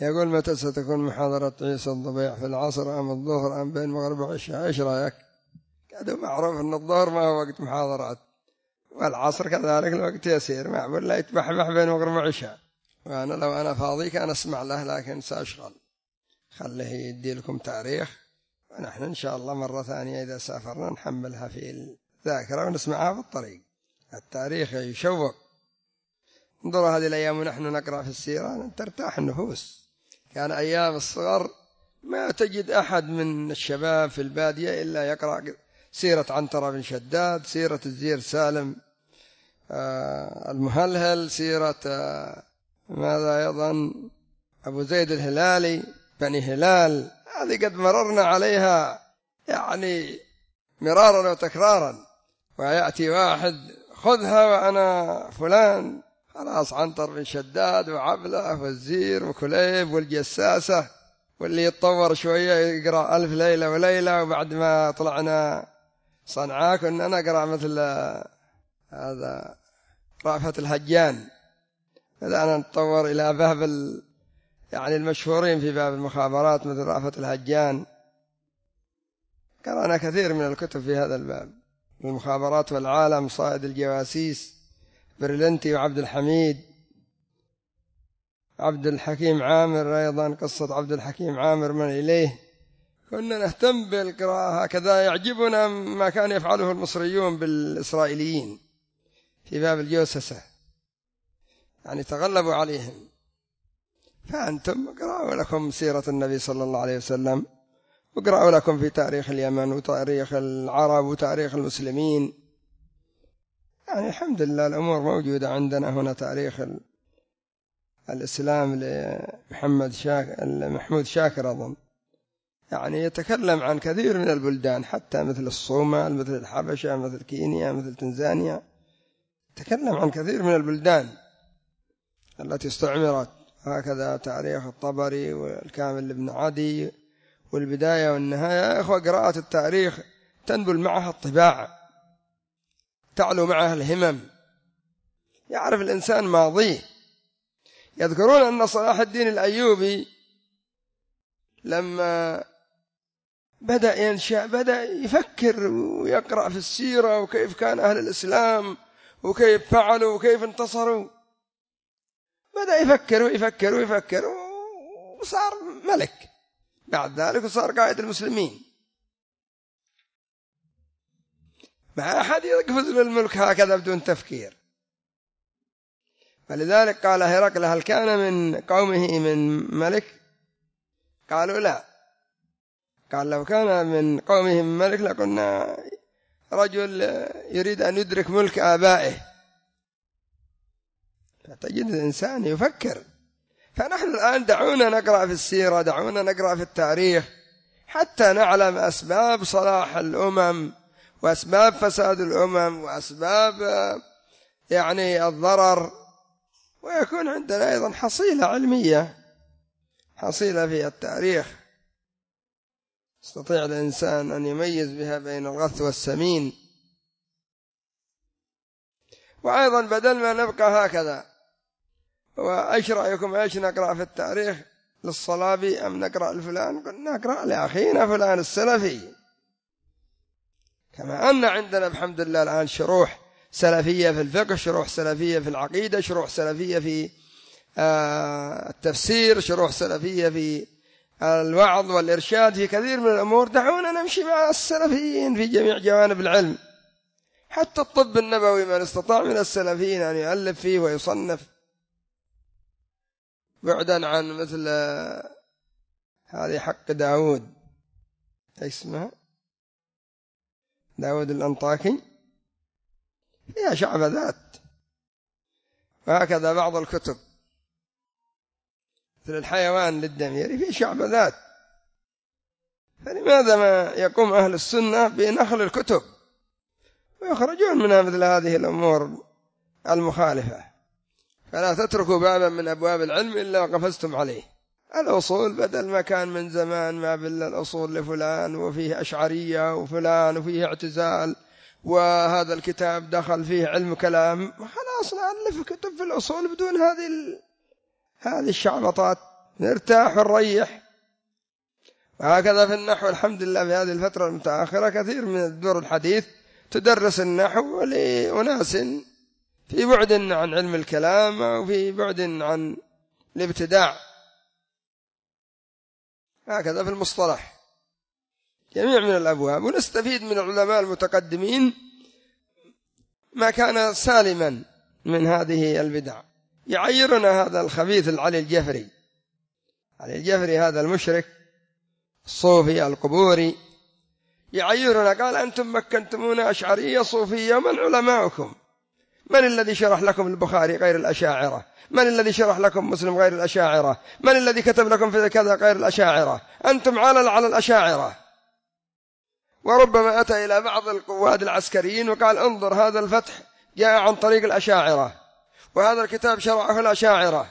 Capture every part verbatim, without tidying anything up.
يقول متى ستكون محاضرة عيسى الضبيع، في العصر أم الظهر أم بين المغرب والعشاء؟ إيش رأيك؟ كده معروف أن الظهر ما هو وقت محاضرات، والعصر كذلك الوقت يسير، معقول لا يتبحبح بين المغرب والعشاء. وأنا لو أنا فاضي كان أسمع له، لكن سأشغل. خليه يدي لكم تاريخ، ونحن إن شاء الله مرة ثانية إذا سافرنا نحملها في الذاكرة ونسمعها في الطريق. التاريخ يشوق. انظروا هذه الأيام ونحن نقرأ في السيرة ترتاح النفوس. كان أيام الصغر ما تجد أحد من الشباب في البادية إلا يقرأ سيرة عنترة بن شداد، سيرة الزير سالم آه المهلهل، سيرة آه ماذا أيضا أبو زيد الهلالي بني هلال. هذه قد مررنا عليها يعني مرارا وتكرارا، ويأتي واحد خذها وأنا فلان، خلاص عنتر بن شداد وعبلة والزير وكليب والجساسة، واللي يتطور شوية يقرأ ألف ليلة وليلة. وبعد ما طلعنا صنعاء كنا نقرأ مثل هذا رأفت الهجان، بدأنا نتطور إلى باب ال... يعني المشهورين في باب المخابرات مثل رأفت الهجان. قرأنا كثير من الكتب في هذا الباب، المخابرات والعالم، صائد الجواسيس، برلنتي وعبد الحميد، عبد الحكيم عامر أيضا، قصة عبد الحكيم عامر من إليه. كنا نهتم بالقراءة هكذا. يعجبنا ما كان يفعله المصريون بالإسرائيليين في باب الجوسسة، يعني تغلبوا عليهم. فأنتم اقرأوا لكم سيرة النبي صلى الله عليه وسلم، واقرأوا لكم في تاريخ اليمن وتاريخ العرب وتاريخ المسلمين. يعني الحمد لله الأمور موجودة عندنا هنا. تاريخ الإسلام لمحمد شاكر محمود شاكر أظن، يعني يتكلم عن كثير من البلدان، حتى مثل الصومال، مثل الحبشة، مثل كينيا، مثل تنزانيا. تكلم عن كثير من البلدان التي استعمرت. هكذا تاريخ الطبري والكامل لابن عدي والبداية والنهاية. يا إخوة قراءة التاريخ تنبل معها الطباع، تعلو معها الهمم، يعرف الإنسان ماضيه. يذكرون أن صلاح الدين الأيوبي لما بدأ ينشأ بدأ يفكر ويقرأ في السيرة وكيف كان أهل الإسلام وكيف فعلوا وكيف انتصروا. بدأ يفكر ويفكر ويفكر وصار ملك بعد ذلك، وصار قائد المسلمين. ما أحد يقفز للملك هكذا بدون تفكير. فلذلك قال هرقل هل كان من قومه من ملك؟ قالوا لا. قال لو كان من قومه من ملك لقلنا رجل يريد أن يدرك ملك آبائه. فتجد الإنسان يفكر. فنحن الآن دعونا نقرأ في السيرة، دعونا نقرأ في التاريخ حتى نعلم أسباب صلاح الأمم وأسباب فساد الأمم وأسباب يعني الضرر، ويكون عندنا أيضا حصيلة علمية، حصيلة في التاريخ يستطيع الإنسان أن يميز بها بين الغث والسمين. وأيضا بدل ما نبقى هكذا، وإيش رأيكم إيش نقرأ في التاريخ للصلابي أم نقرأ لفلان؟ قلنا نقرأ لأخينا فلان السلفي. كما أن عندنا بحمد الله الآن شروح سلفية في الفقه، شروح سلفية في العقيدة، شروح سلفية في التفسير، شروح سلفية في الوعظ والإرشاد، في كثير من الأمور. دعونا نمشي مع السلفيين في جميع جوانب العلم. حتى الطب النبوي من استطاع من السلفيين أن يؤلف فيه ويصنف، بعدا عن مثل هذه حق داود، اسمها داود الأنطاكي، فيها شعب ذات. وهكذا بعض الكتب مثل الحيوان للدميري في شعب ذات. فلماذا ما يقوم أهل السنة بنخل الكتب ويخرجون منها مثل هذه الأمور المخالفة؟ فلا تتركوا بابا من أبواب العلم إلا وقفزتم عليه. الأصول بدل ما كان من زمان ما بل الأصول لفلان وفيه أشعرية وفلان وفيه اعتزال، وهذا الكتاب دخل فيه علم كلام، خلاص نألف كتب في الأصول بدون هذه هذه الشعبطات. نرتاح ونريح. وهكذا في النحو الحمد لله في هذه الفترة المتأخرة كثير من الدور الحديث تدرس النحو لأناس في بعد عن علم الكلام وفي بعد عن الابتداع. هكذا في المصطلح جميع من الأبواب. ونستفيد من العلماء المتقدمين ما كان سالما من هذه البدع. يعيرنا هذا الخبيث العلي الجفري، علي الجفري هذا المشرك الصوفي القبوري، يعيرنا قال أنتم مكنتمونا أشعرية صوفية، من علماؤكم؟ من الذي شرح لكم البخاري غير الأشاعرة؟ من الذي شرح لكم مسلم غير الأشاعرة؟ من الذي كتب لكم في كذا غير الأشاعرة؟ أنتم علل على الأشاعرة. وربما أتى إلى بعض القواد العسكريين وقال انظر هذا الفتح جاء عن طريق الأشاعرة، وهذا الكتاب شرعه الأشاعرة.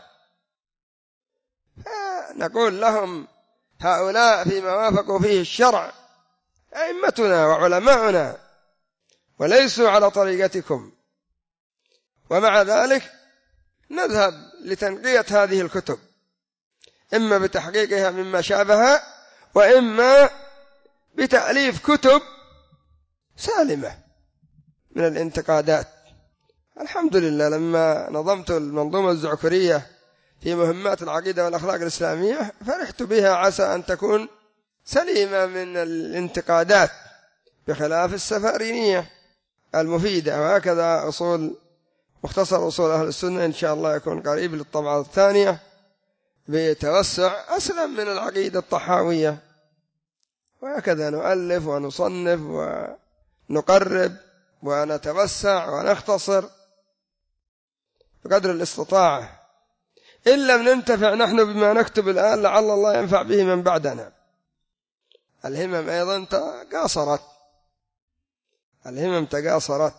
نقول لهم هؤلاء فيما وافقوا فيه الشرع أئمتنا وعلماؤنا وليسوا على طريقتكم. ومع ذلك نذهب لتنقية هذه الكتب، إما بتحقيقها مما شابه، وإما بتأليف كتب سالمة من الانتقادات. الحمد لله لما نظمت المنظومة الزعكرية في مهمات العقيدة والأخلاق الإسلامية فرحت بها، عسى أن تكون سليمة من الانتقادات بخلاف السفارينية المفيدة. وهكذا أصول مختصر أصول أهل السنة إن شاء الله يكون قريب للطبعة الثانية بتوسع أسلم من العقيدة الطحاوية. وهكذا نؤلف ونصنف ونقرب ونتوسع ونختصر بقدر الاستطاعة، إن لم ننتفع نحن بما نكتب الآن لعل الله ينفع به من بعدنا. الهمم أيضا تقاصرت، الهمم تقاصرت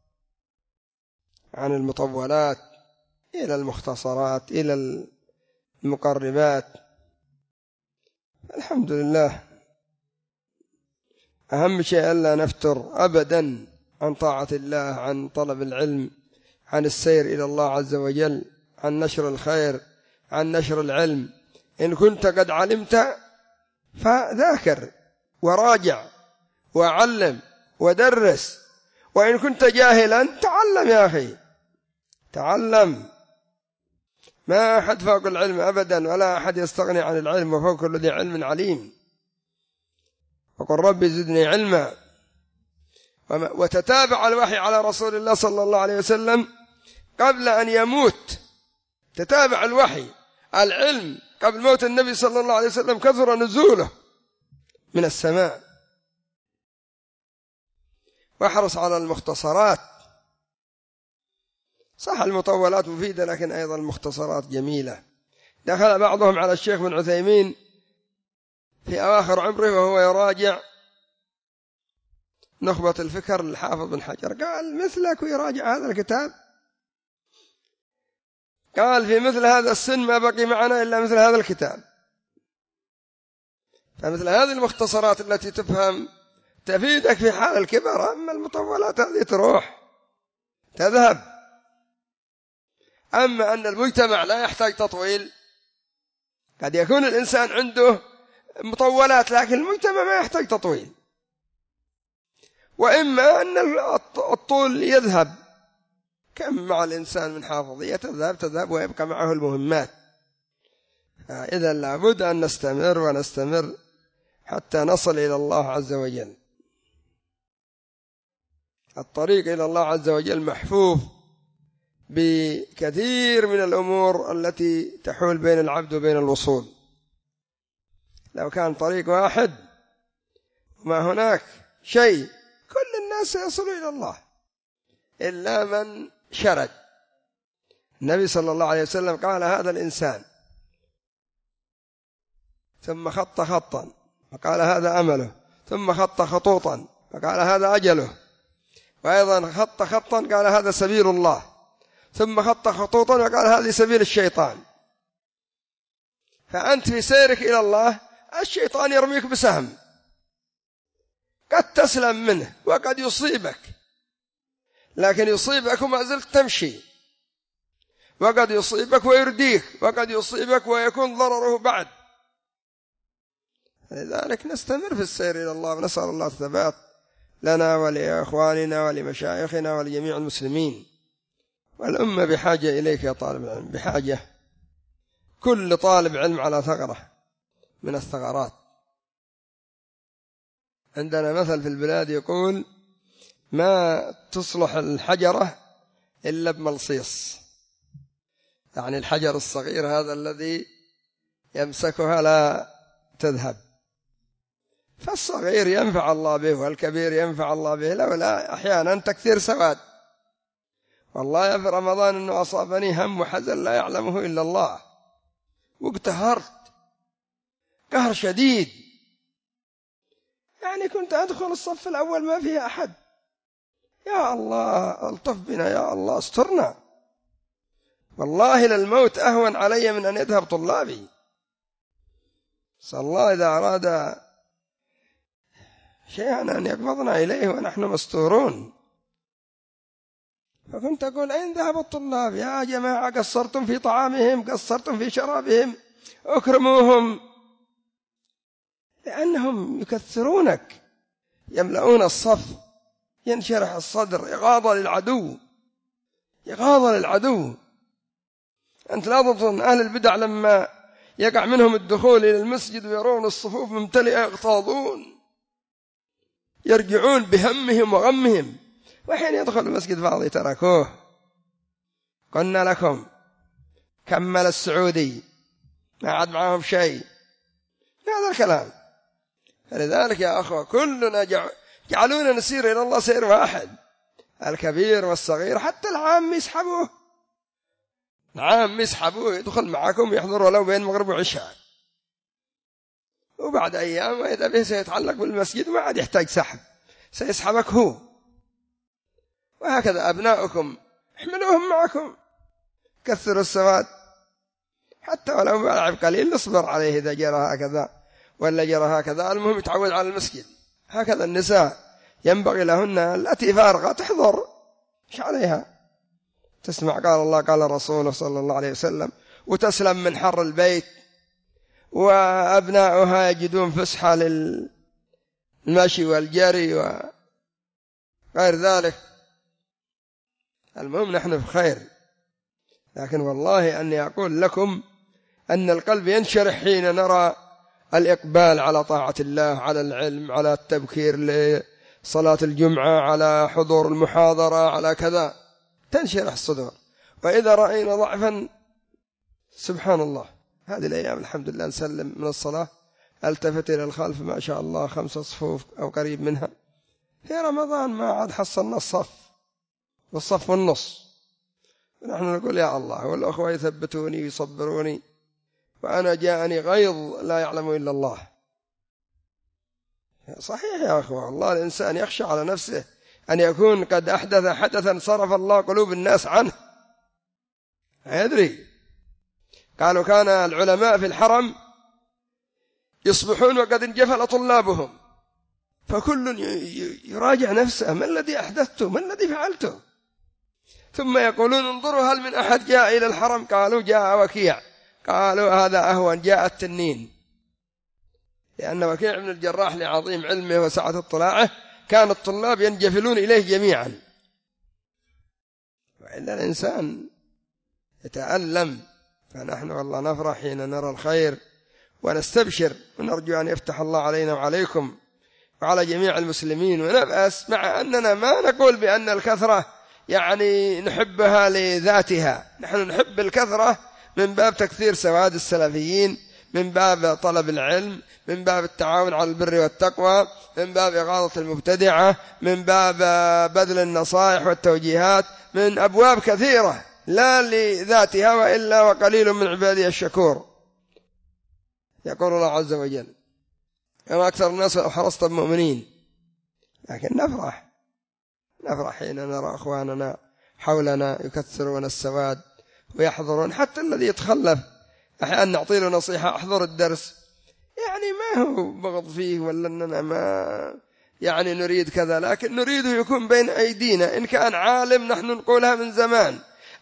عن المطولات إلى المختصرات إلى المقربات. الحمد لله أهم شيء ألا نفتر أبدا عن طاعة الله، عن طلب العلم، عن السير إلى الله عز وجل، عن نشر الخير، عن نشر العلم. إن كنت قد علمت فذاكر وراجع وعلم ودرس، وإن كنت جاهلا تعلم يا أخي، تعلم. ما أحد فوق العلم أبدا، ولا أحد يستغني عن العلم، وفوق كل ذي علم عليم. وقل ربي زدني علما. وتتابع الوحي على رسول الله صلى الله عليه وسلم قبل أن يموت، تتابع الوحي العلم قبل موت النبي صلى الله عليه وسلم، كثر نزوله من السماء. واحرص على المختصرات، صح المطولات مفيدة لكن أيضا المختصرات جميلة. دخل بعضهم على الشيخ بن عثيمين في أواخر عمره وهو يراجع نخبة الفكر للحافظ بن حجر، قال مثلك ويراجع هذا الكتاب؟ قال في مثل هذا السن ما بقي معنا إلا مثل هذا الكتاب. فمثل هذه المختصرات التي تفهم تفيدك في حال الكبر، أما المطولات هذه تروح تذهب. أما أن المجتمع لا يحتاج تطويل، قد يكون الإنسان عنده مطولات لكن المجتمع ما يحتاج تطويل. وإما أن الطول يذهب، كم مع الإنسان من حافظية تذهب تذهب ويبقى معه المهمات. إذا لابد أن نستمر ونستمر حتى نصل إلى الله عز وجل. الطريق إلى الله عز وجل محفوف بكثير من الأمور التي تحول بين العبد وبين الوصول. لو كان طريق واحد وما هناك شيء كل الناس سيصلوا إلى الله إلا من شرد. النبي صلى الله عليه وسلم قال هذا الإنسان، ثم خط خطا فقال هذا أمله، ثم خط خطوطا فقال هذا أجله، وأيضا خط خطا قال هذا سبيل الله، ثم خط خطوطا وقال هذه سبيل الشيطان. فأنت في سيرك إلى الله الشيطان يرميك بسهم، قد تسلم منه وقد يصيبك، لكن يصيبك وما زلت تمشي. وقد يصيبك ويرديك، وقد يصيبك ويكون ضرره بعد. لذلك نستمر في السير إلى الله، ونسأل الله الثبات لنا ولإخواننا ولمشايخنا ولجميع المسلمين. والأمة بحاجة إليك يا طالب العلم، بحاجة. كل طالب علم على ثغرة من الثغرات. عندنا مثل في البلاد يقول: ما تصلح الحجرة إلا بملصيص، يعني الحجر الصغير هذا الذي يمسكها لا تذهب. فالصغير ينفع الله به والكبير ينفع الله به، لولا أحيانا تكثير سواد. والله في رمضان أنه أصابني هم وحزن لا يعلمه إلا الله، واقتهرت قهر شديد، يعني كنت أدخل الصف الأول ما فيه أحد. يا الله ألطف بنا، يا الله استرنا، والله للموت أهون علي من أن يذهب طلابي. صلى الله إذا أراد شيئا أن يقبضنا إليه ونحن مستورون. فكنت أقول: أين ذهب الطلاب يا جماعة؟ قصرتم في طعامهم، قصرتم في شرابهم، أكرموهم، لأنهم يكثرونك، يملؤون الصف، ينشرح الصدر، إغاظة للعدو، إغاظة للعدو. أنت لا تظن أهل البدع لما يقع منهم الدخول إلى المسجد ويرون الصفوف ممتلئة يغتاظون، يرجعون بهمهم وغمهم، وحين يدخل المسجد فاضي تركوه. قلنا لكم كمل السعودي، ما عاد معهم شيء، هذا الكلام. فلذلك يا أخوة كلنا جعلونا نسير إلى الله سير واحد، الكبير والصغير، حتى العام يسحبوه، العام يسحبوه يدخل معكم يحضر ولو بين مغرب وعشاء، وبعد أيام وإذا به سيتعلق بالمسجد وما عاد يحتاج سحب، سيسحبك هو. وهكذا أبناؤكم احملوهم معكم، كثروا السواد، حتى ولو ملعب قليل نصبر عليه إذا جرى هكذا ولا جرى هكذا، المهم يتعود على المسجد. هكذا النساء ينبغي لهن التي فارغة تحضر، إيش عليها؟ تسمع قال الله قال رسوله صلى الله عليه وسلم، وتسلم من حر البيت، وأبناؤها يجدون فسحة للمشي والجري وغير ذلك. المهم نحن في خير. لكن والله أني أقول لكم أن القلب ينشرح حين نرى الإقبال على طاعة الله، على العلم، على التبكير لصلاة الجمعة، على حضور المحاضرة، على كذا، تنشرح الصدور. وإذا رأينا ضعفا سبحان الله، هذه الأيام الحمد لله نسلم من الصلاة التفت إلى الخلف ما شاء الله خمسة صفوف أو قريب منها. في رمضان ما عاد حصلنا الصف والصف والنص، ونحن نقول يا الله، والأخوة يثبتوني ويصبروني، وأنا جاءني غيظ لا يعلم إلا الله. صحيح يا أخوة، الله الإنسان يخشى على نفسه أن يكون قد أحدث حدثا صرف الله قلوب الناس عنه، يدري. قالوا كان العلماء في الحرم يصبحون وقد انجفل طلابهم، فكل يراجع نفسه، ما الذي أحدثته، ما الذي فعلته، ثم يقولون انظروا هل من أحد جاء إلى الحرم؟ قالوا جاء وكيع، قالوا هذا أهون، جاء التنين، لأن وكيع بن الجراح لعظيم علمه وسعة اطلاعه كان الطلاب ينجفلون إليه جميعا. وإلا الإنسان يتألم. فنحن والله نفرح حين نرى الخير ونستبشر، ونرجو أن يفتح الله علينا وعليكم وعلى جميع المسلمين، ونبأس مع أننا ما نقول بأن الكثرة يعني نحبها لذاتها، نحن نحب الكثرة من باب تكثير سواد السلفيين، من باب طلب العلم، من باب التعاون على البر والتقوى، من باب إغاظة المبتدعة، من باب بذل النصائح والتوجيهات، من أبواب كثيرة لا لذاتها، وإلا وقليل من عبادي الشكور. يقول الله عز وجل كما أكثر الناس حرصت المؤمنين. لكن نفرح نفرح حين نرى أخواننا حولنا يكثرون السواد ويحضرون، حتى الذي يتخلف أحيانا نعطي له نصيحة أحضر الدرس، يعني ما هو بغض فيه ولا أننا ما يعني نريد كذا، لكن نريده يكون بين أيدينا. إن كان عالم نحن نقولها من زمان،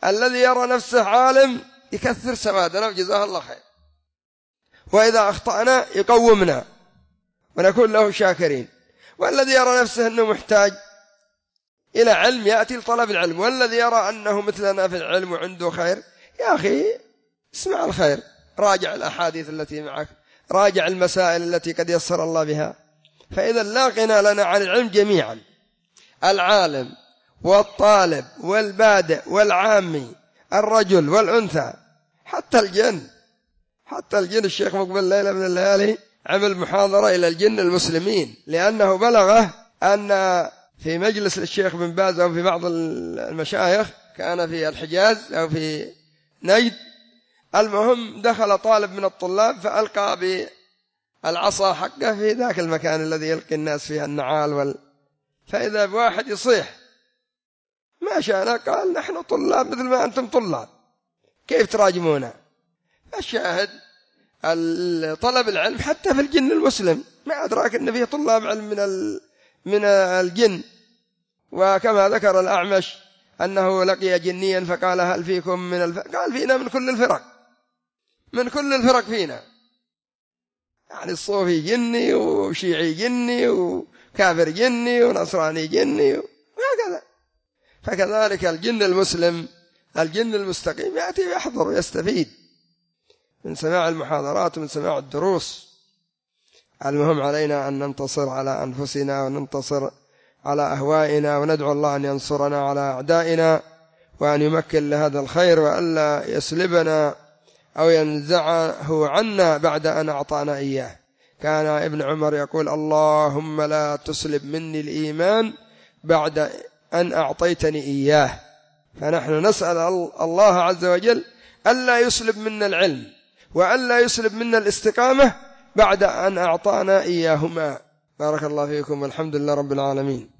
الذي يرى نفسه عالم يكثر سوادنا وجزاه الله خير، وإذا أخطأنا يقومنا ونكون له شاكرين، والذي يرى نفسه أنه محتاج إلى علم يأتي لطلب العلم، والذي يرى أنه مثلنا في العلم وعنده خير، يا أخي اسمع الخير، راجع الأحاديث التي معك، راجع المسائل التي قد يسر الله بها. فإذا لا غنى لنا عن العلم جميعا، العالم والطالب والبادئ والعامي، الرجل والأنثى، حتى الجن، حتى الجن. الشيخ مقبل ليلة من الليالي عمل محاضرة إلى الجن المسلمين، لأنه بلغه أن في مجلس الشيخ بن باز أو في بعض المشايخ كان في الحجاز أو في نجد، المهم دخل طالب من الطلاب فألقى بالعصا حقه في ذاك المكان الذي يلقي الناس فيها النعال وال... فإذا بواحد يصيح ما شاءنا، قال نحن طلاب مثل ما أنتم طلاب، كيف تراجمونا؟ فالشاهد طلب العلم حتى في الجن المسلم، ما أدراك أن فيه طلاب علم من من الجن. وكما ذكر الأعمش أنه لقي جنيا فقال هل فيكم من الف... قال فينا من كل الفرق، من كل الفرق فينا، يعني الصوفي جني وشيعي جني وكافر جني ونصراني جني وهكذا. فكذلك الجن المسلم، الجن المستقيم يأتي ويحضر ويستفيد من سماع المحاضرات ومن سماع الدروس. المهم علينا أن ننتصر على أنفسنا وننتصر على أهوائنا، وندعو الله أن ينصرنا على أعدائنا، وأن يمكن لهذا الخير، وألا يسلبنا أو ينزعه عنا بعد أن أعطانا إياه. كان ابن عمر يقول اللهم لا تسلب مني الإيمان بعد أن أعطيتني إياه. فنحن نسأل الله عز وجل ألا يسلب منا العلم وألا يسلب منا الاستقامة بعد أن أعطانا إياهما. بارك الله فيكم والحمد لله رب العالمين.